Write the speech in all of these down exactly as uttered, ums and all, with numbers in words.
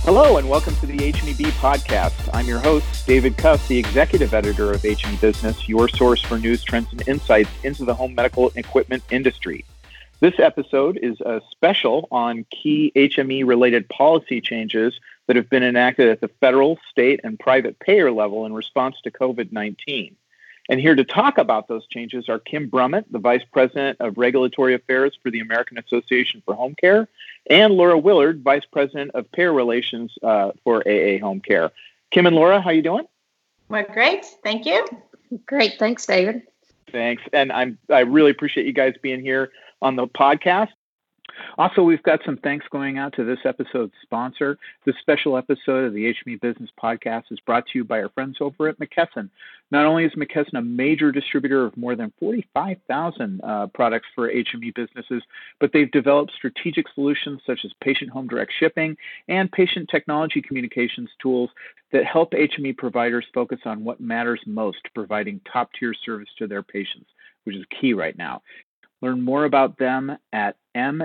Hello and welcome to the H M E B podcast. I'm your host, David Cuff, the executive editor of H M E Business, your source for news, trends, and insights into the home medical equipment industry. This episode is a special on key H M E-related policy changes that have been enacted at the federal, state, and private payer level in response to COVID nineteen. And here to talk about those changes are Kim Brummett, the Vice President of Regulatory Affairs for the American Association for Home Care, and Laura Willard, Vice President of Payer Relations uh, for A A Home Care. Kim and Laura, how you doing? Well, great. Thank you. Great. Thanks, David. Thanks. And I'm I really appreciate you guys being here on the podcast. Also, we've got some thanks going out to this episode's sponsor. This special episode of the H M E Business Podcast is brought to you by our friends over at McKesson. Not only is McKesson a major distributor of more than forty-five thousand uh, products for H M E businesses, but they've developed strategic solutions such as patient home direct shipping and patient technology communications tools that help H M E providers focus on what matters most, providing top-tier service to their patients, which is key right now. Learn more about them at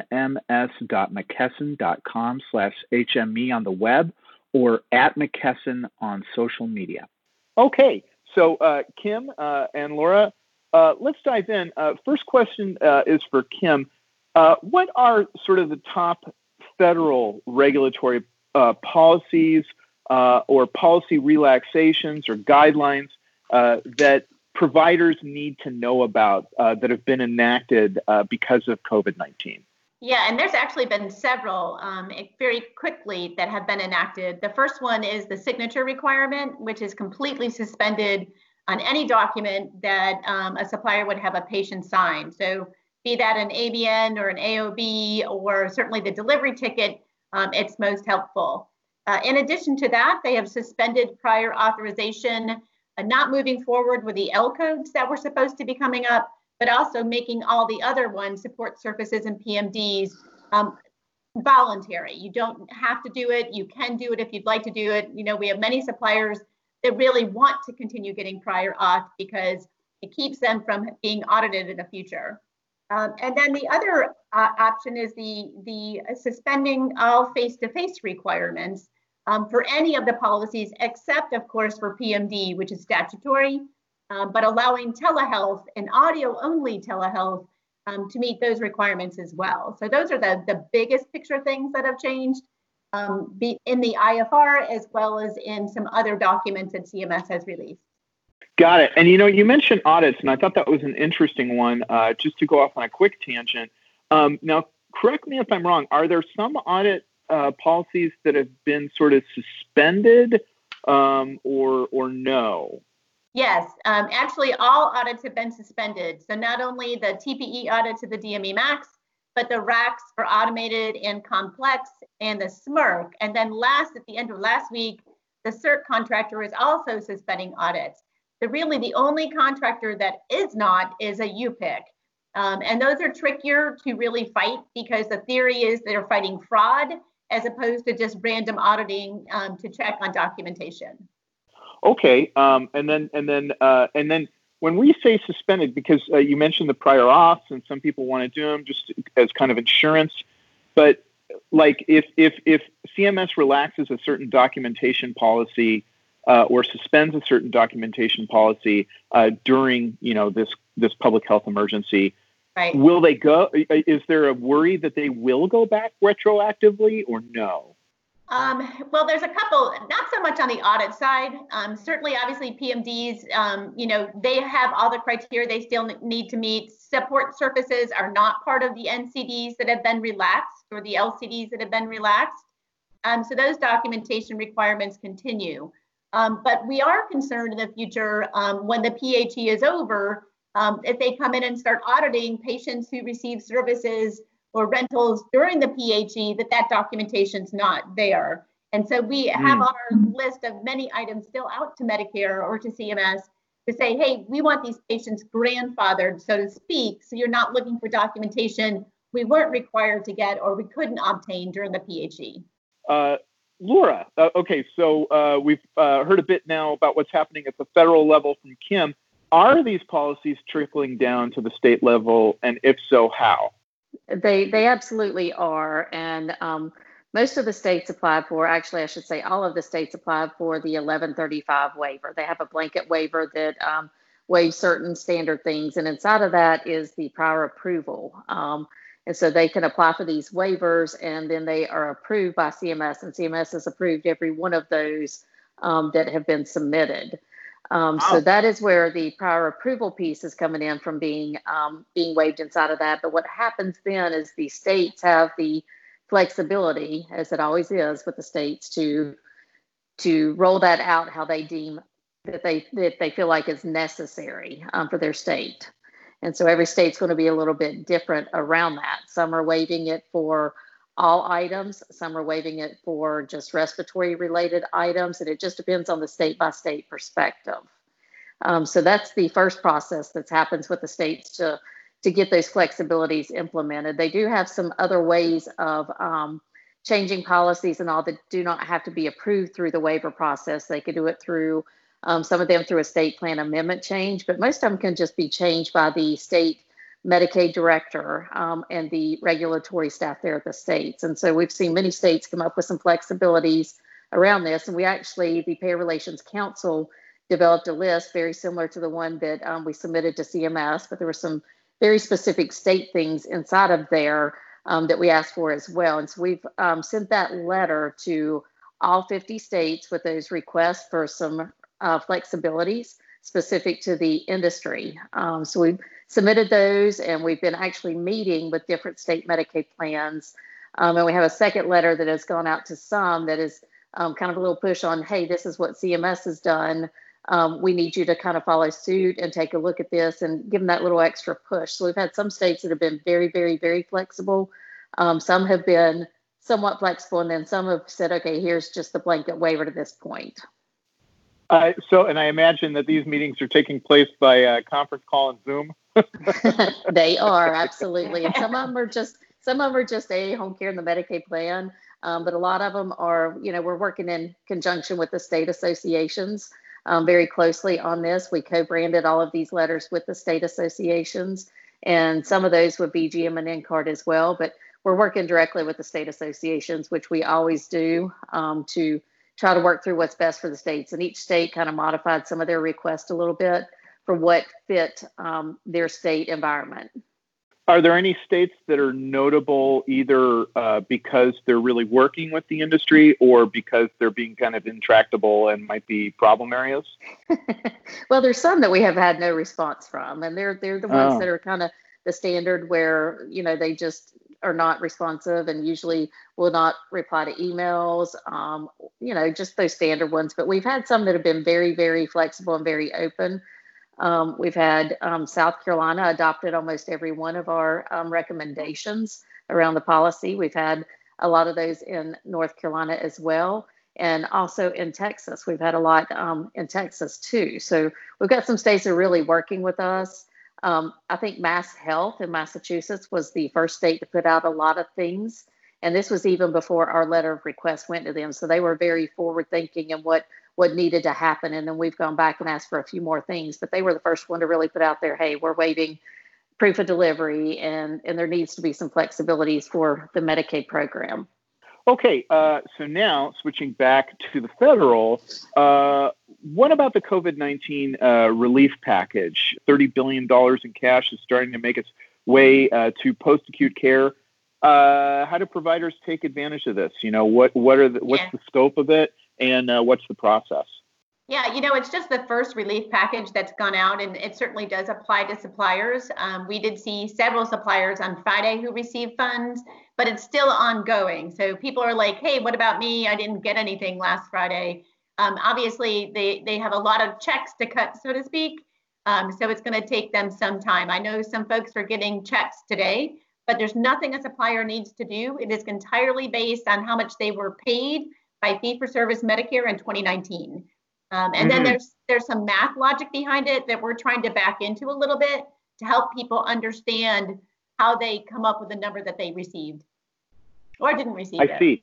mms.mckesson.com slash HME on the web or at McKesson on social media. Okay, so uh, Kim uh, and Laura, uh, let's dive in. Uh, first question uh, is for Kim. Uh, what are sort of the top federal regulatory uh, policies uh, or policy relaxations or guidelines uh, that providers need to know about uh, that have been enacted uh, because of COVID nineteen? Yeah, and there's actually been several um, very quickly that have been enacted. The first one is the signature requirement, which is completely suspended on any document that um, a supplier would have a patient sign. So be that an A B N or an A O B or certainly the delivery ticket, um, it's most helpful. Uh, in addition to that, they have suspended prior authorization, Uh, not moving forward with the L codes that were supposed to be coming up, but also making all the other ones, support surfaces and P M Ds, um, voluntary. You don't have to do it. You can do it if you'd like to do it. You know, we have many suppliers that really want to continue getting prior auth because it keeps them from being audited in the future. Um, and then the other uh, option is the, the suspending all face-to-face requirements Um, for any of the policies, except, of course, for P M D, which is statutory, um, but allowing telehealth and audio-only telehealth um, to meet those requirements as well. So those are the, the biggest picture things that have changed um, be in the I F R as well as in some other documents that C M S has released. Got it. And, you know, you mentioned audits, and I thought that was an interesting one, uh, just to go off on a quick tangent. Um, now, correct me if I'm wrong. Are there some audit Uh, policies that have been sort of suspended um, or or no? Yes, um, actually all audits have been suspended. So not only the T P E audit to the D M E Max, but the R A Cs for automated and complex and the S M R C. And then last, at the end of last week, the CERT contractor is also suspending audits. So really the only contractor that is not is a U P I C. Um, and those are trickier to really fight because the theory is they're fighting fraud as opposed to just random auditing um, to check on documentation. Okay, um, and then and then uh, and then when we say suspended, because uh, you mentioned the prior auths, and some people want to do them just as kind of insurance, but like if if if C M S relaxes a certain documentation policy uh, or suspends a certain documentation policy uh, during you know this this public health emergency. Right. Will they go? Is there a worry that they will go back retroactively or no? Um, well, there's a couple, not so much on the audit side. Um, certainly, obviously, P M Ds, um, you know, they have all the criteria they still need to meet. Support surfaces are not part of the N C Ds that have been relaxed or the L C Ds that have been relaxed. Um, so those documentation requirements continue. Um, but we are concerned in the future um, when the P H E is over, Um, if they come in and start auditing patients who receive services or rentals during the P H E, that that documentation's not there. And so we have Mm. on our list of many items still out to Medicare or to C M S to say, hey, we want these patients grandfathered, so to speak, so you're not looking for documentation we weren't required to get or we couldn't obtain during the P H E. Uh, Laura, uh, okay, so uh, we've uh, heard a bit now about what's happening at the federal level from Kim. Are these policies trickling down to the state level, and if so, how? They they absolutely are. And um, most of the states applied for, actually, I should say all of the states applied for the eleven thirty-five waiver. They have a blanket waiver that um, waives certain standard things. And inside of that is the prior approval. Um, and so they can apply for these waivers, and then they are approved by C M S, and C M S has approved every one of those um, that have been submitted. Um, Wow. So that is where the prior approval piece is coming in from being um, being waived inside of that. But what happens then is the states have the flexibility, as it always is with the states, to to roll that out how they deem that they that they feel like is necessary um, for their state. And so every state's going to be a little bit different around that. Some are waiving it for all items, some are waiving it for just respiratory related items, and it just depends on the state by state perspective. Um, so that's the first process that happens with the states to to get those flexibilities implemented. They do have some other ways of um, changing policies and all that do not have to be approved through the waiver process. They could do it through um, some of them through a state plan amendment change, but most of them can just be changed by the state Medicaid director um, and the regulatory staff there at the states. And so we've seen many states come up with some flexibilities around this. And we actually, the Payer Relations Council developed a list very similar to the one that um, we submitted to C M S, but there were some very specific state things inside of there um, that we asked for as well. And so we've um, sent that letter to all fifty states with those requests for some uh, flexibilities specific to the industry. Um, so we've submitted those, and we've been actually meeting with different state Medicaid plans. Um, and we have a second letter that has gone out to some that is um, kind of a little push on, hey, this is what C M S has done. Um, we need you to kind of follow suit and take a look at this and give them that little extra push. So we've had some states that have been very, very, very flexible. Um, some have been somewhat flexible, and then some have said, okay, here's just the blanket waiver to this point. Uh, so, and I imagine that these meetings are taking place by uh, conference call and Zoom. They are, absolutely. And some of them are just, some of them are just a home care in the Medicaid plan. Um, but a lot of them are, you know, we're working in conjunction with the state associations um, very closely on this. We co-branded all of these letters with the state associations, and some of those would be G M and N C A R D as well. But we're working directly with the state associations, which we always do, um, to try to work through what's best for the states. And each state kind of modified some of their requests a little bit for what fit um, their state environment. Are there any states that are notable either uh, because they're really working with the industry or because they're being kind of intractable and might be problem areas? Well, there's some that we have had no response from, and they're they're the ones Oh. that are kind of the standard where, you know, they just are not responsive and usually will not reply to emails, um, you know, just those standard ones. But we've had some that have been very, very flexible and very open. Um, we've had um, South Carolina adopted almost every one of our um, recommendations around the policy. We've had a lot of those in North Carolina as well. And also in Texas, we've had a lot um, in Texas too. So we've got some states that are really working with us. Um, I think Mass Health in Massachusetts was the first state to put out a lot of things. And this was even before our letter of request went to them. So they were very forward thinking in what what needed to happen. And then we've gone back and asked for a few more things, but they were the first one to really put out there, hey, we're waiving proof of delivery, and, and there needs to be some flexibilities for the Medicaid program. Okay, uh, so now switching back to the federal, uh, what about the COVID nineteen uh, relief package? thirty billion dollars in cash is starting to make its way uh, to post-acute care. Uh, how do providers take advantage of this? You know, what what are the, what's Yeah. the scope of it, and uh, what's the process? Yeah, you know, it's just the first relief package that's gone out, and it certainly does apply to suppliers. Um, we did see several suppliers on Friday who received funds, but it's still ongoing. So people are like, hey, what about me? I didn't get anything last Friday. Um, obviously, they, they have a lot of checks to cut, so to speak. Um, so it's going to take them some time. I know some folks are getting checks today, but there's nothing a supplier needs to do. It is entirely based on how much they were paid by fee-for-service Medicare in twenty nineteen. Um, and mm-hmm. then there's there's some math logic behind it that we're trying to back into a little bit to help people understand how they come up with the number that they received or didn't receive. I see.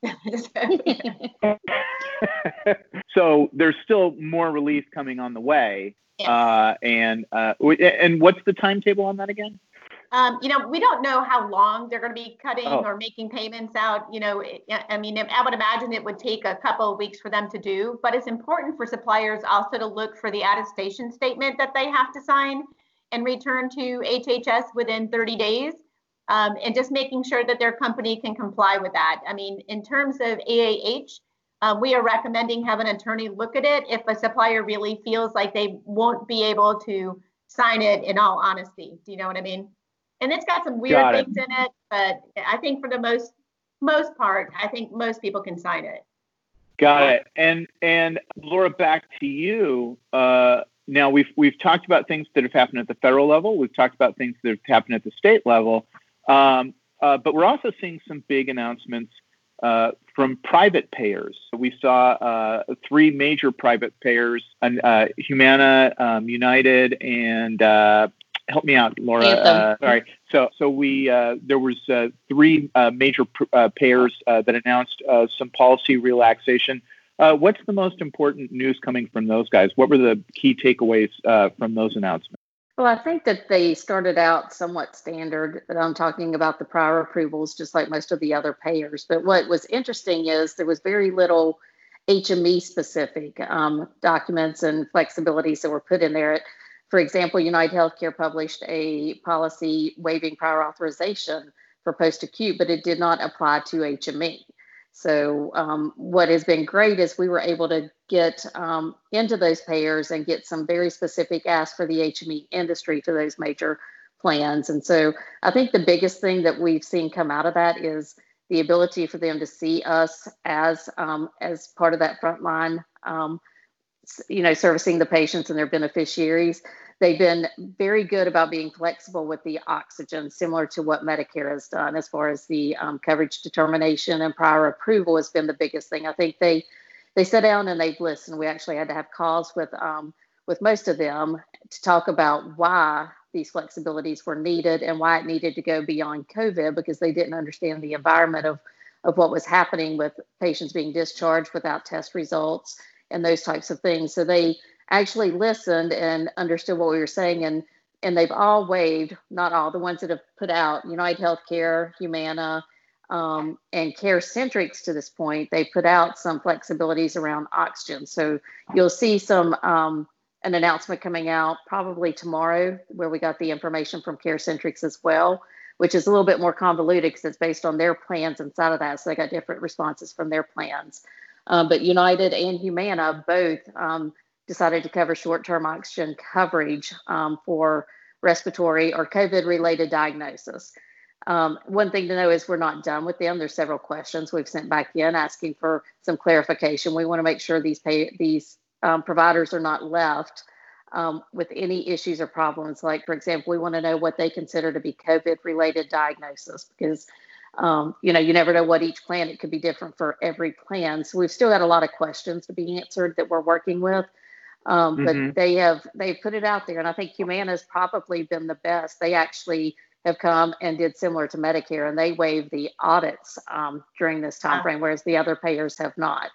So there's still more relief coming on the way. Yes. Uh, and uh, and what's the timetable on that again? Um, you know, we don't know how long they're going to be cutting Oh. or making payments out. You know, I mean, I would imagine it would take a couple of weeks for them to do, but it's important for suppliers also to look for the attestation statement that they have to sign and return to H H S within thirty days. Um, and just making sure that their company can comply with that. I mean, in terms of A A H, uh, we are recommending have an attorney look at it if a supplier really feels like they won't be able to sign it in all honesty. Do you know what I mean? And it's got some weird Got it. things in it, but I think for the most most part, I think most people can sign it. Got it. And and Laura, back to you. Uh, now we've we've talked about things that have happened at the federal level. We've talked about things that have happened at the state level. Um, uh, but we're also seeing some big announcements uh, from private payers. We saw uh, three major private payers: uh, Humana, um, United, and uh, help me out, Laura. Uh, sorry. So, so we uh, there was uh, three uh, major pr- uh, payers uh, that announced uh, some policy relaxation. Uh, what's the most important news coming from those guys? What were the key takeaways uh, from those announcements? Well, I think that they started out somewhat standard, but I'm talking about the prior approvals, just like most of the other payers. But what was interesting is there was very little H M E specific um, documents and flexibilities that were put in there. For example, United Healthcare published a policy waiving prior authorization for post-acute, but it did not apply to H M E. So um, what has been great is we were able to get um, into those payers and get some very specific asks for the H M E industry to those major plans. And so I think the biggest thing that we've seen come out of that is the ability for them to see us as um, as part of that frontline, um, you know, servicing the patients and their beneficiaries. They've been very good about being flexible with the oxygen, similar to what Medicare has done as far as the um, coverage determination and prior approval has been the biggest thing. I think they they sat down and they've listened. We actually had to have calls with um, with most of them to talk about why these flexibilities were needed and why it needed to go beyond COVID, because they didn't understand the environment of, of what was happening with patients being discharged without test results and those types of things. So they actually listened and understood what we were saying, and and they've all waived, not all, the ones that have put out, United Healthcare, Humana, um, and CareCentrix to this point, they put out some flexibilities around oxygen. So you'll see some um, an announcement coming out probably tomorrow where we got the information from CareCentrix as well, which is a little bit more convoluted because it's based on their plans inside of that. So they got different responses from their plans. Um, but United and Humana both um, decided to cover short-term oxygen coverage um, for respiratory or COVID-related diagnosis. Um, one thing to know is we're not done with them. There's several questions we've sent back in asking for some clarification. We want to make sure these pay, these um, providers are not left um, with any issues or problems. Like, for example, we want to know what they consider to be COVID-related diagnosis, because Um, you know, you never know what each plan, it could be different for every plan. So we've still got a lot of questions to be answered that we're working with. Um, Mm-hmm. But they have, they've put it out there. And I think Humana has probably been the best. They actually have come and did similar to Medicare, and they waived the audits um, during this time frame, whereas the other payers have not.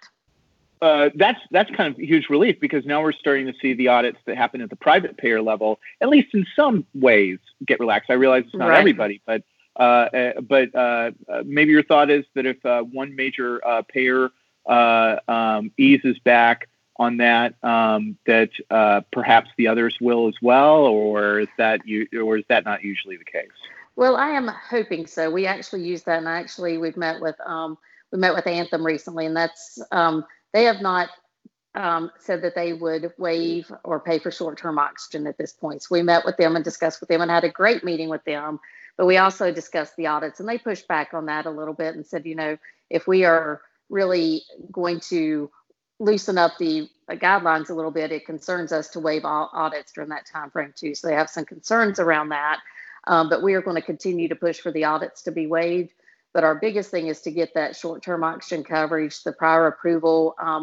Uh, that's that's kind of a huge relief, because now we're starting to see the audits that happen at the private payer level, at least in some ways, get relaxed. I realize it's not Right. everybody, but Uh, uh, but uh, uh, maybe your thought is that if uh, one major uh, payer uh, um, eases back on that, um, that uh, perhaps the others will as well, or is that you, or is that not usually the case? Well, I am hoping so. We actually use that, and actually we've met with um, we met with Anthem recently, and that's um, they have not um, said that they would waive or pay for short-term oxygen at this point. So we met with them and discussed with them and had a great meeting with them. But we also discussed the audits, and they pushed back on that a little bit and said, you know, if we are really going to loosen up the uh, guidelines a little bit, it concerns us to waive all audits during that time frame too. So they have some concerns around that. Um, but we are going to continue to push for the audits to be waived. But our biggest thing is to get that short-term oxygen coverage, the prior approval um,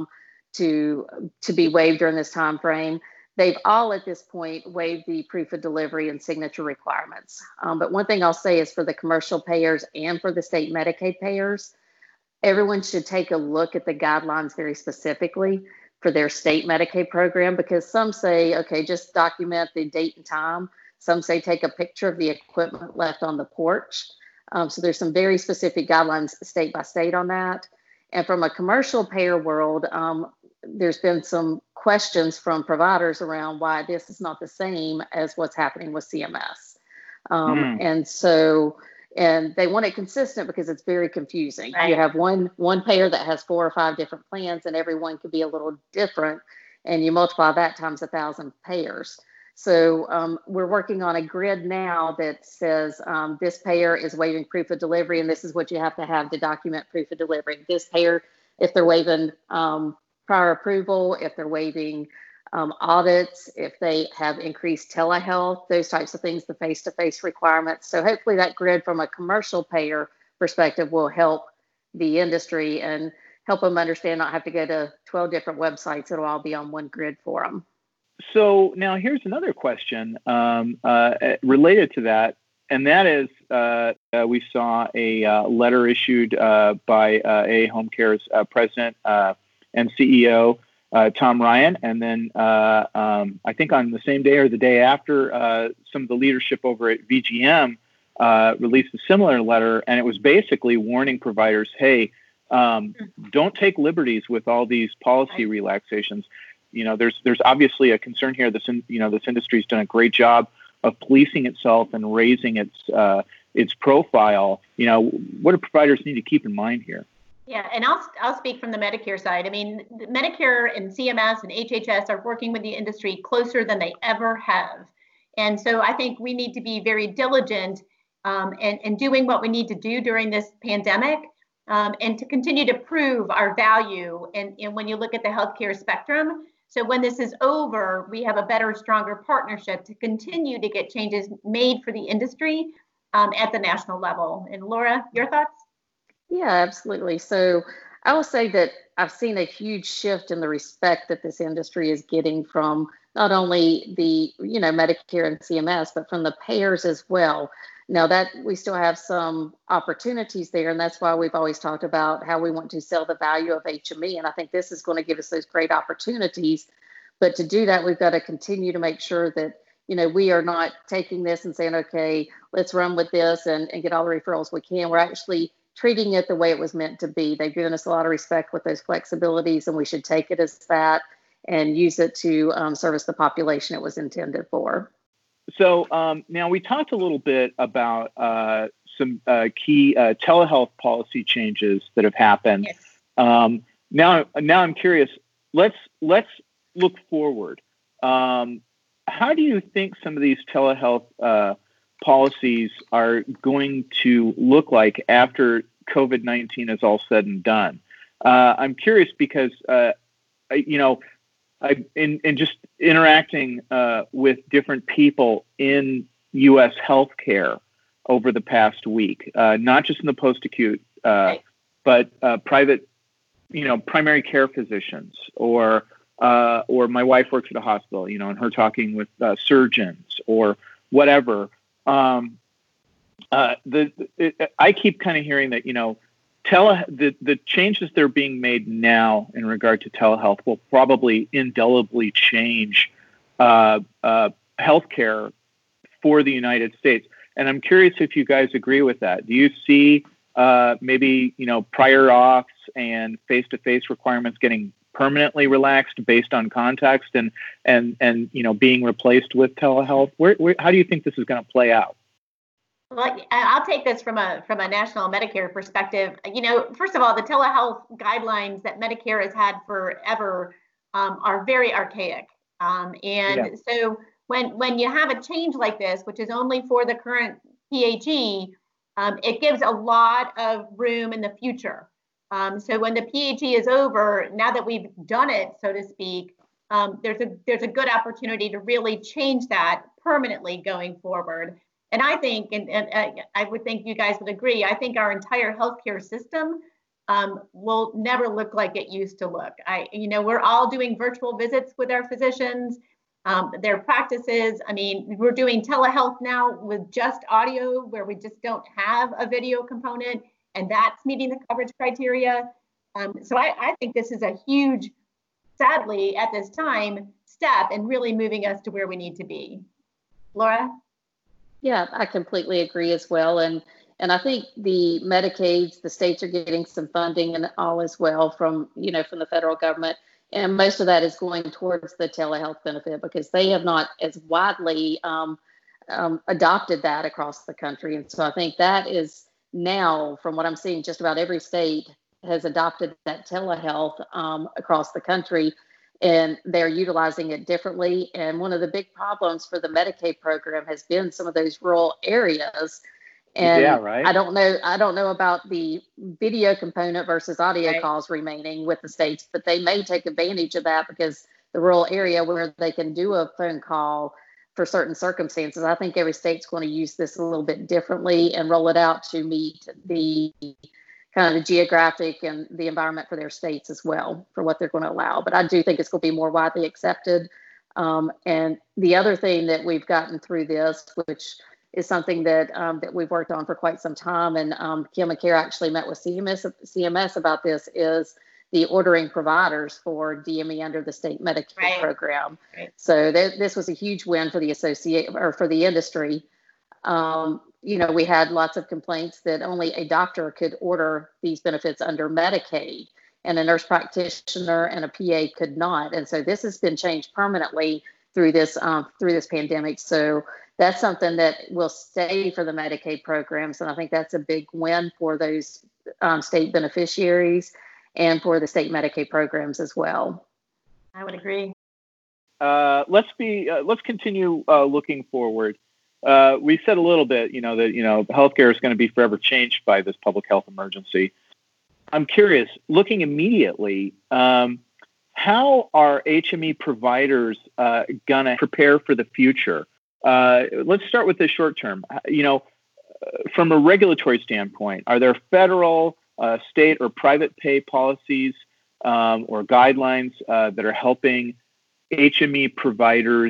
to to be waived during this time frame. They've all at this point waived the proof of delivery and signature requirements. Um, but one thing I'll say is for the commercial payers and for the state Medicaid payers, everyone should take a look at the guidelines very specifically for their state Medicaid program, because some say, okay, just document the date and time. Some say take a picture of the equipment left on the porch. Um, so there's some very specific guidelines state by state on that. And from a commercial payer world, um, there's been some questions from providers around why this is not the same as what's happening with C M S. Um, mm. And so, and they want it consistent because it's very confusing. Right. You have one, one payer that has four or five different plans, and everyone could be a little different. And you multiply that times a thousand payers. So um, we're working on a grid now that says um, this payer is waiving proof of delivery, and this is what you have to have to document proof of delivery. This payer, if they're waiving um, prior approval, if they're waiving um, audits, if they have increased telehealth, those types of things, the face-to-face requirements. So hopefully that grid from a commercial payer perspective will help the industry and help them understand, not have to go to twelve different websites. It'll all be on one grid for them. So now here's another question um, uh, related to that, and that is uh, uh, we saw a uh, letter issued uh, by uh, A A Home Care's uh, president uh, and C E O, uh, Tom Ryan, and then uh, um, I think on the same day or the day after, uh, some of the leadership over at V G M uh, released a similar letter, and it was basically warning providers, hey, um, don't take liberties with all these policy relaxations. You know, there's there's obviously a concern here. This in, you know this industry's done a great job of policing itself and raising its uh, its profile. You know, what do providers need to keep in mind here? Yeah, and I'll I'll speak from the Medicare side. I mean, Medicare and C M S and H H S are working with the industry closer than they ever have, and so I think we need to be very diligent um, and and doing what we need to do during this pandemic. Um, and to continue to prove our value. And, and when you look at the healthcare spectrum, so when this is over, we have a better, stronger partnership to continue to get changes made for the industry um, at the national level. And Laura, your thoughts? Yeah, absolutely. So I will say that I've seen a huge shift in the respect that this industry is getting from not only the, you know, Medicare and C M S, but from the payers as well. Now that we still have some opportunities there, and that's why we've always talked about how we want to sell the value of H M E. And I think this is going to give us those great opportunities. But to do that, we've got to continue to make sure that, you know, we are not taking this and saying, okay, let's run with this and, and get all the referrals we can. We're actually treating it the way it was meant to be. They've given us a lot of respect with those flexibilities, and we should take it as that and use it to um, service the population it was intended for. So um, now we talked a little bit about uh, some uh, key uh, telehealth policy changes that have happened. Yes. Um, now, now I'm curious. Let's let's look forward. Um, how do you think some of these telehealth uh, policies are going to look like after COVID nineteen is all said and done? Uh, I'm curious because uh, I, you know. I, in, in just interacting uh, with different people in U S healthcare over the past week, uh, not just in the post-acute, uh, right. but uh, private, you know, primary care physicians, or uh, or my wife works at a hospital, you know, and her talking with uh, surgeons or whatever. Um, uh, the it, I keep kind of hearing that, you know, Tele, the, the changes that are being made now in regard to telehealth will probably indelibly change uh, uh, healthcare for the United States. And I'm curious if you guys agree with that. Do you see uh, maybe, you know, prior auths and face-to-face requirements getting permanently relaxed based on context and, and, and you know, being replaced with telehealth? Where, where, how do you think this is going to play out? Well, I'll take this from a from a national Medicare perspective. You know, first of all, the telehealth guidelines that Medicare has had forever um, are very archaic. Um, and yeah. so when when you have a change like this, which is only for the current P H E, um, it gives a lot of room in the future. Um, so when the P H E is over, now that we've done it, so to speak, um, there's a there's a good opportunity to really change that permanently going forward. And I think, and, and uh, I would think you guys would agree, I think our entire healthcare system um, will never look like it used to look. I, you know, we're all doing virtual visits with our physicians, um, their practices. I mean, we're doing telehealth now with just audio, where we just don't have a video component, and that's meeting the coverage criteria. Um, so I, I think this is a huge, sadly, at this time, step in really moving us to where we need to be. Laura? Yeah, I completely agree as well. And and I think the Medicaids, the states are getting some funding and all as well from, you know, from the federal government. And most of that is going towards the telehealth benefit because they have not as widely um, um, adopted that across the country. And so I think that is now, from what I'm seeing, just about every state has adopted that telehealth um, across the country, and they're utilizing it differently. And one of the big problems for the Medicaid program has been some of those rural areas. And yeah, right. I don't know, I don't know about the video component versus audio right. calls remaining with the states, but they may take advantage of that because the rural area where they can do a phone call for certain circumstances. I think every state's going to use this a little bit differently and roll it out to meet the kind of the geographic and the environment for their states as well for what they're going to allow. But I do think it's going to be more widely accepted. Um, and the other thing that we've gotten through this, which is something that um, that we've worked on for quite some time, and um, Kim and Kara actually met with C M S C M S about this, is the ordering providers for D M E under the state Medicaid right. program. Right. So th- this was a huge win for the associate or for the industry. Um, you know, we had lots of complaints that only a doctor could order these benefits under Medicaid, and a nurse practitioner and a P A could not. And so this has been changed permanently through this um, through this pandemic. So that's something that will stay for the Medicaid programs, and I think that's a big win for those um, state beneficiaries and for the state Medicaid programs as well. I would agree. Uh, let's be uh, let's continue uh, looking forward. Uh, we said a little bit, you know, that you know healthcare is going to be forever changed by this public health emergency. I'm curious, looking immediately, um, how are H M E providers uh, going to prepare for the future? Uh, let's start with the short term. You know, from a regulatory standpoint, are there federal, uh, state, or private pay policies um, or guidelines uh, that are helping H M E providers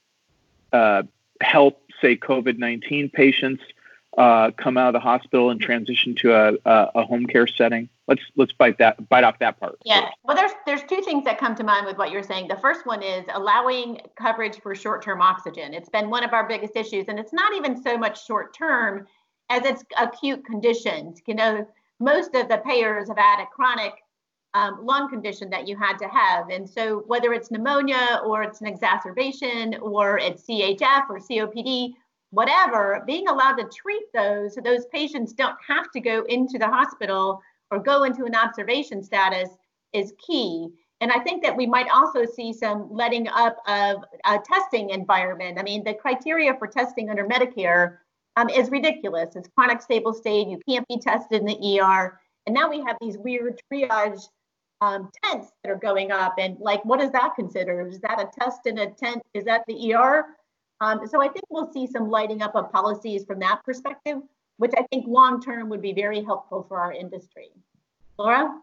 uh, help, say, COVID nineteen patients uh, come out of the hospital and transition to a, a, a home care setting? Let's let's bite that bite off that part. Yeah. Well, there's there's two things that come to mind with what you're saying. The first one is allowing coverage for short-term oxygen. It's been one of our biggest issues, and it's not even so much short-term as it's acute conditions. You know, most of the payers have had a chronic um, lung condition that you had to have, and so whether it's pneumonia or it's an exacerbation or it's C H F or C O P D, whatever, being allowed to treat those so those patients don't have to go into the hospital or go into an observation status is key. And I think that we might also see some letting up of a testing environment. I mean, the criteria for testing under Medicare um, is ridiculous. It's chronic stable state. You can't be tested in the E R. And now we have these weird triage um, tents that are going up. And like, what is that considered? Is that a test in a tent? Is that the E R? Um, so I think we'll see some lighting up of policies from that perspective, which I think long-term would be very helpful for our industry. Laura?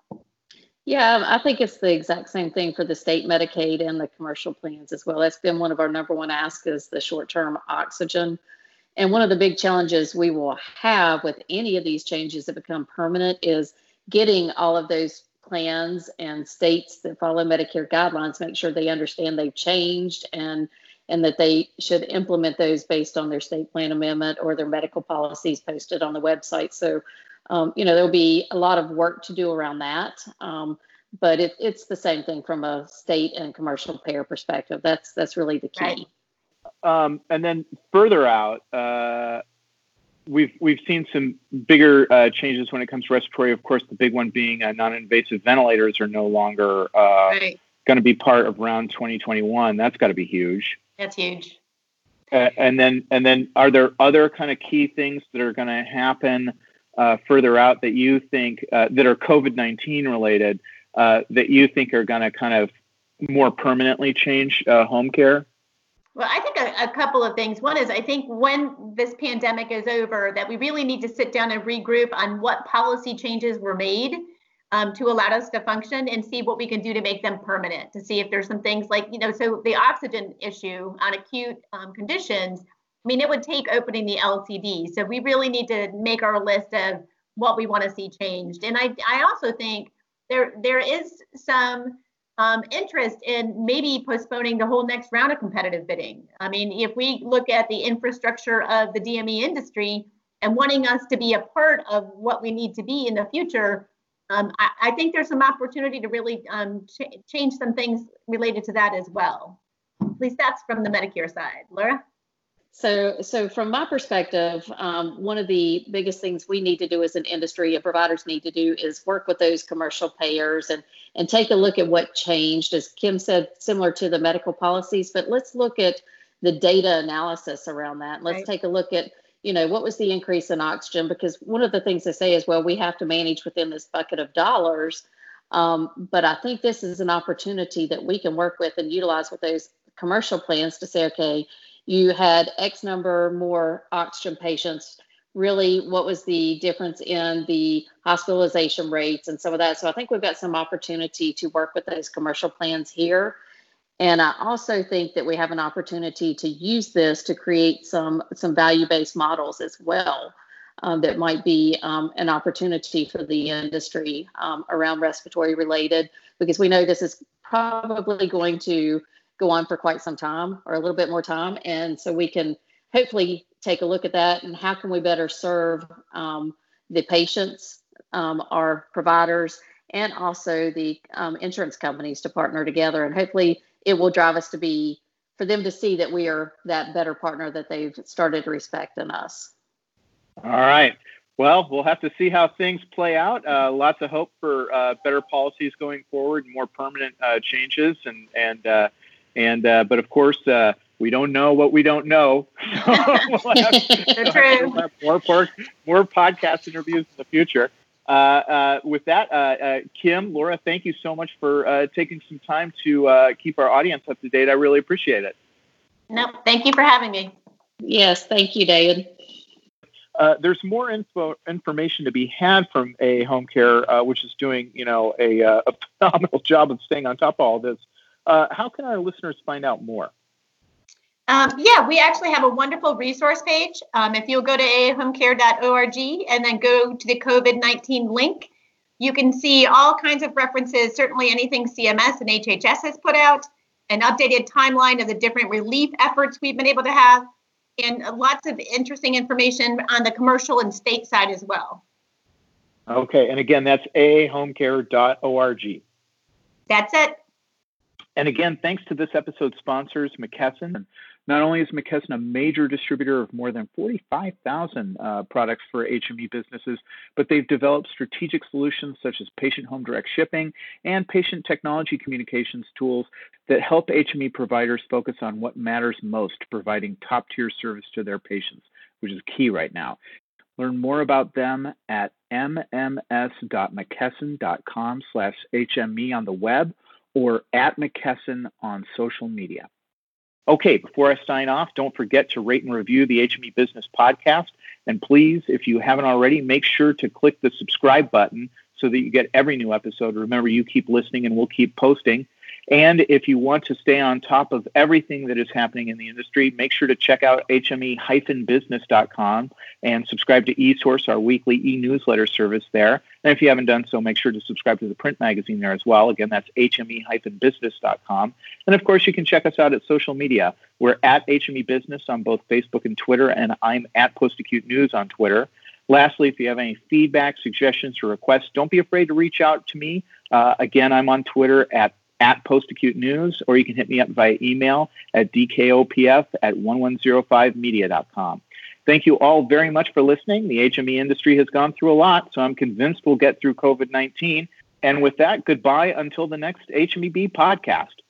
Yeah, I think it's the exact same thing for the state Medicaid and the commercial plans as well. That's been one of our number one asks, is the short-term oxygen. And one of the big challenges we will have with any of these changes that become permanent is getting all of those plans and states that follow Medicare guidelines, make sure they understand they've changed and and that they should implement those based on their state plan amendment or their medical policies posted on the website. So, um, you know, there'll be a lot of work to do around that. Um, but it, it's the same thing from a state and commercial payer perspective. That's that's really the key. Right. Um, and then further out, uh, we've we've seen some bigger uh, changes when it comes to respiratory. Of course, the big one being uh, non-invasive ventilators are no longer uh, right. going to be part of round twenty twenty-one. That's got to be huge. That's huge. Uh, and then, and then, are there other kind of key things that are going to happen uh, further out that you think uh, that are COVID nineteen related uh, that you think are going to kind of more permanently change uh, home care? Well, I think a, a couple of things. One is I think when this pandemic is over, that we really need to sit down and regroup on what policy changes were made Um, to allow us to function and see what we can do to make them permanent, to see if there's some things like, you know, so the oxygen issue on acute um, conditions, I mean, it would take opening the L C D. So we really need to make our list of what we want to see changed. And I, I also think there there is some um, interest in maybe postponing the whole next round of competitive bidding. I mean, if we look at the infrastructure of the D M E industry and wanting us to be a part of what we need to be in the future, um, I, I think there's some opportunity to really um, ch- change some things related to that as well. At least that's from the Medicare side. Laura? So, so from my perspective, um, one of the biggest things we need to do as an industry and providers need to do is work with those commercial payers and, and take a look at what changed. As Kim said, similar to the medical policies, but let's look at the data analysis around that. Let's right. take a look at, you know, what was the increase in oxygen? Because one of the things they say is, well, we have to manage within this bucket of dollars. Um, but I think this is an opportunity that we can work with and utilize with those commercial plans to say, okay, you had X number more oxygen patients. Really, what was the difference in the hospitalization rates and some of that? So I think we've got some opportunity to work with those commercial plans here. And I also think that we have an opportunity to use this to create some, some value-based models as well. Um, that might be um, an opportunity for the industry um, around respiratory related, because we know this is probably going to go on for quite some time or a little bit more time. And so we can hopefully take a look at that and how can we better serve um, the patients, um, our providers, and also the um, insurance companies to partner together. And hopefully it will drive us to be, for them to see that we are that better partner that they've started to respect in us. All right. Well, we'll have to see how things play out. Uh, lots of hope for uh, better policies going forward, more permanent uh, changes, and and uh, and uh, but of course uh, we don't know what we don't know. So we'll have, True. We'll have more por- more podcast interviews in the future. Uh, uh, with that, uh, uh, Kim, Laura, thank you so much for uh, taking some time to uh, keep our audience up to date. I really appreciate it. No, thank you for having me. Yes, thank you, David. Uh, there's more info information to be had from A A Home Care, uh, which is doing, you know, a, uh, a phenomenal job of staying on top of all this. Uh, how can our listeners find out more? Um, yeah, we actually have a wonderful resource page. Um, if you'll go to a a home care dot org and then go to the COVID nineteen link, you can see all kinds of references, certainly anything C M S and H H S has put out, an updated timeline of the different relief efforts we've been able to have, and lots of interesting information on the commercial and state side as well. Okay. And again, that's a a home care dot org. That's it. And again, thanks to this episode's sponsors, McKesson. Not only is McKesson a major distributor of more than forty-five thousand uh, products for H M E businesses, but they've developed strategic solutions such as patient home direct shipping and patient technology communications tools that help H M E providers focus on what matters most, providing top-tier service to their patients, which is key right now. Learn more about them at m m s dot mckesson dot com slash H M E on the web or at McKesson on social media. Okay, before I sign off, don't forget to rate and review the H M E Business Podcast. And please, if you haven't already, make sure to click the subscribe button so that you get every new episode. Remember, you keep listening and we'll keep posting. And if you want to stay on top of everything that is happening in the industry, make sure to check out H M E business dot com and subscribe to eSource, our weekly e-newsletter service there. And if you haven't done so, make sure to subscribe to the print magazine there as well. Again, that's H M E business dot com. And of course, you can check us out at social media. We're at H M E Business on both Facebook and Twitter, and I'm at Post-Acute News on Twitter. Lastly, if you have any feedback, suggestions, or requests, don't be afraid to reach out to me. Uh, again, I'm on Twitter at at Post-Acute News, or you can hit me up via email at d k o p f at one one zero five media dot com. Thank you all very much for listening. The H M E industry has gone through a lot, so I'm convinced we'll get through COVID nineteen. And with that, goodbye until the next H M E B podcast.